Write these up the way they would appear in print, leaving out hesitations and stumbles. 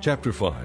Chapter 5.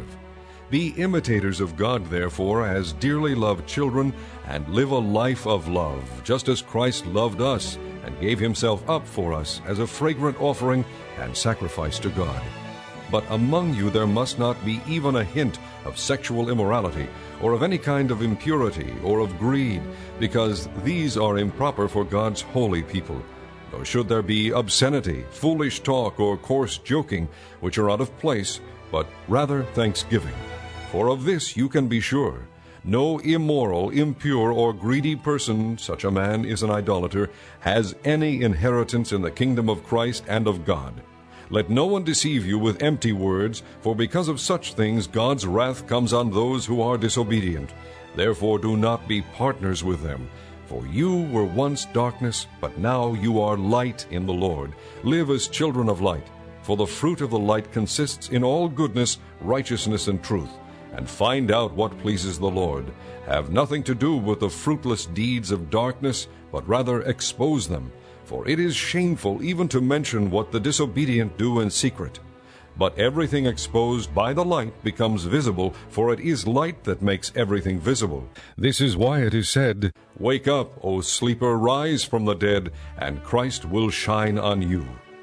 Be imitators of God, therefore, as dearly loved children, and live a life of love, just as Christ loved us and gave himself up for us as a fragrant offering and sacrifice to God. But among you there must not be even a hint of sexual immorality, or of any kind of impurity, or of greed, because these are improper for God's holy people. Nor should there be obscenity, foolish talk, or coarse joking, which are out of place, but rather thanksgiving. For of this you can be sure, no immoral, impure, or greedy person, such a man is an idolater, has any inheritance in the kingdom of Christ and of God. Let no one deceive you with empty words, for because of such things God's wrath comes on those who are disobedient. Therefore do not be partners with them. For you were once darkness, but now you are light in the Lord. Live as children of light. For the fruit of the light consists in all goodness, righteousness, and truth. And find out what pleases the Lord. Have nothing to do with the fruitless deeds of darkness, but rather expose them. For it is shameful even to mention what the disobedient do in secret. But everything exposed by the light becomes visible, for it is light that makes everything visible. This is why it is said, Wake up, O sleeper, rise from the dead, and Christ will shine on you.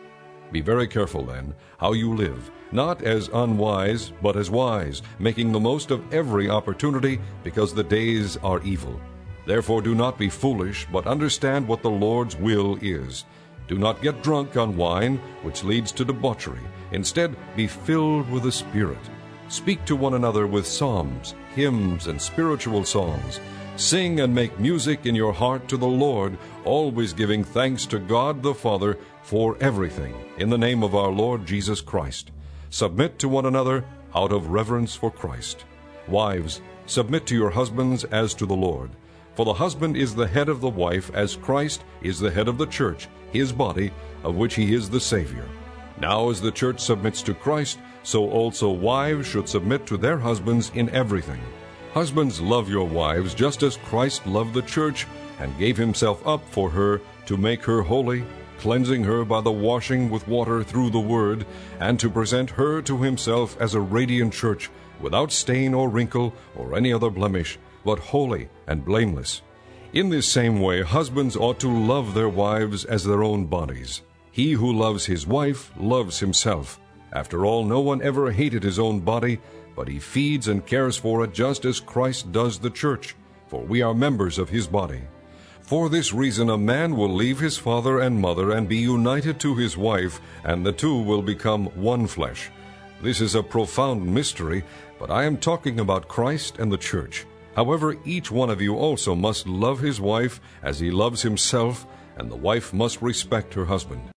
Be very careful, then, how you live, not as unwise, but as wise, making the most of every opportunity, because the days are evil. Therefore do not be foolish, but understand what the Lord's will is. Do not get drunk on wine, which leads to debauchery. Instead, be filled with the Spirit. Speak to one another with psalms, hymns, and spiritual songs. Sing and make music in your heart to the Lord, always giving thanks to God the Father for everything, in the name of our Lord Jesus Christ. Submit to one another out of reverence for Christ. Wives, submit to your husbands as to the Lord. For the husband is the head of the wife, as Christ is the head of the church, his body, of which he is the Savior. Now as the church submits to Christ, so also wives should submit to their husbands in everything. Husbands, love your wives, just as Christ loved the church, and gave himself up for her, to make her holy, cleansing her by the washing with water through the word, and to present her to himself as a radiant church, without stain or wrinkle or any other blemish, but holy and blameless. In this same way, husbands ought to love their wives as their own bodies. He who loves his wife loves himself. After all, no one ever hated his own body, but he feeds and cares for it just as Christ does the church, for we are members of his body. For this reason a man will leave his father and mother and be united to his wife, and the two will become one flesh. This is a profound mystery, but I am talking about Christ and the church. However, each one of you also must love his wife as he loves himself, and the wife must respect her husband.